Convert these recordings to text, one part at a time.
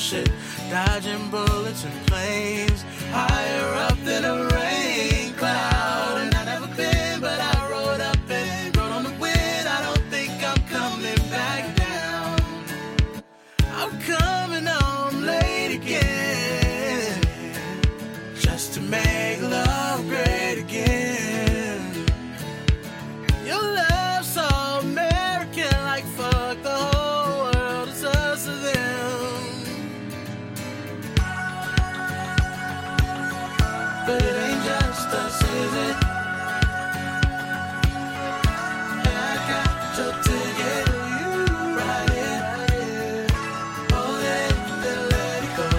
bullshit. Dodging bullets and planes, higher up than a rain cloud. And I've never been, but I rode up and rode on the wind. I don't think I'm coming back down. I'm coming home late again, just to make love great again. Your love's so American, like fuck the whole world, it's us or them. But it ain't just us, is it? I got your ticket, right here. Oh, then let it go.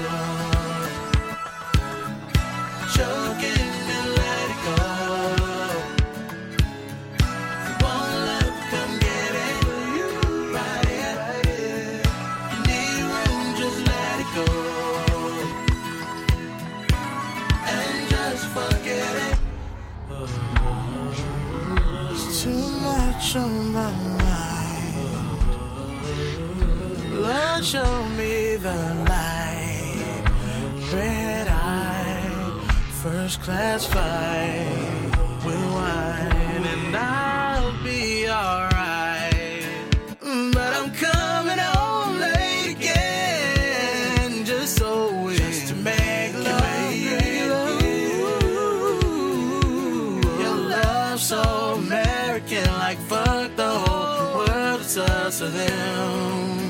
Choking and let it go. If you want love, come get it. Right here. You need room, just let it go. And just forget it. It's too much on my mind. Lord, show me the light. Red eye, first class flight with wine, and I'll be alright. But I'm coming home late again, just to make love great again. Your love so American, like fuck the whole world, it's us or them.